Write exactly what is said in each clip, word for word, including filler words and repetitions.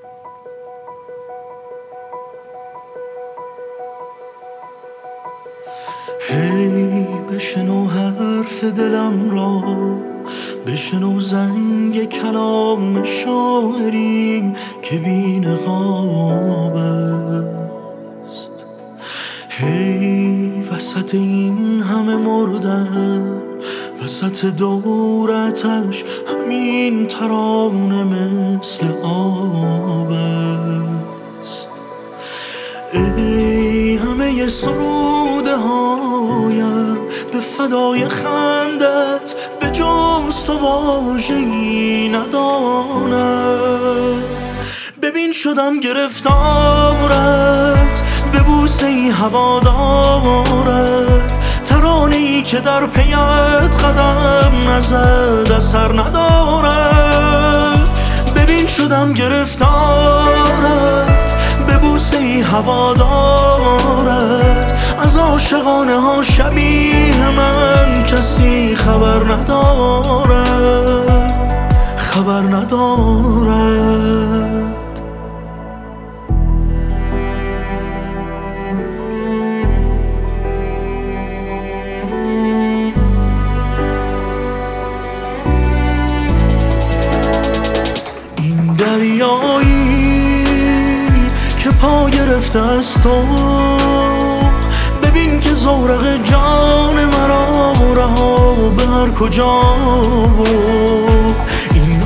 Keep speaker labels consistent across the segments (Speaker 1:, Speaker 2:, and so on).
Speaker 1: هی بشنو حرف دلم را، بشنو زنگ کلام شاعریم که بی نقاب است. هی وسط این همه مردن، وسط دورتش همین ترانه مثل آب است. ای همه سروده هایم به فدای خندت، به جز تو واژه‌ای ندانم. ببین شدم گرفتارت، به بوسه‌ای هوادارت، ترانه‌ای که در پیت قدم نزد اثر ندارد. ببین شدم گرفتارت، به بوسه‌ای هوادارت، از عاشقانه ها شبیه من کسی خبر ندارد، خبر ندارد. این دریایی که پا گرفته از تو، ببین که زورق جان مرا رها به هر کجا بود. این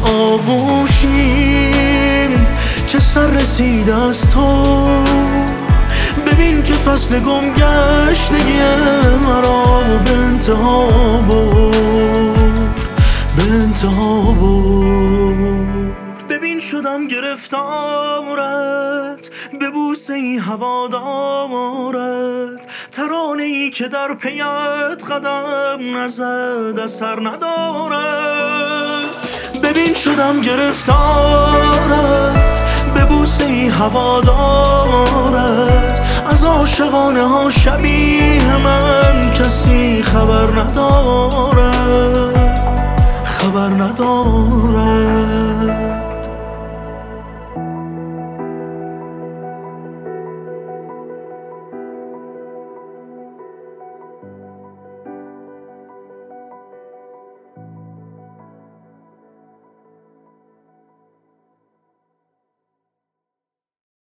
Speaker 1: آغوشی که سر رسید از تو، ببین که فصل گم گشتگی مرا به انتها برد، به انتها برد. ببین شدم گرفتارت، به بوسه‌ای هوادارت، ترانه‌ای که در پیت قدم نزد اثر ندارد. ببین شدم گرفتارت، به بوسه‌ای هوادارت، از عاشقانه ها شبیه من کسی خبر ندارد، خبر ندارد.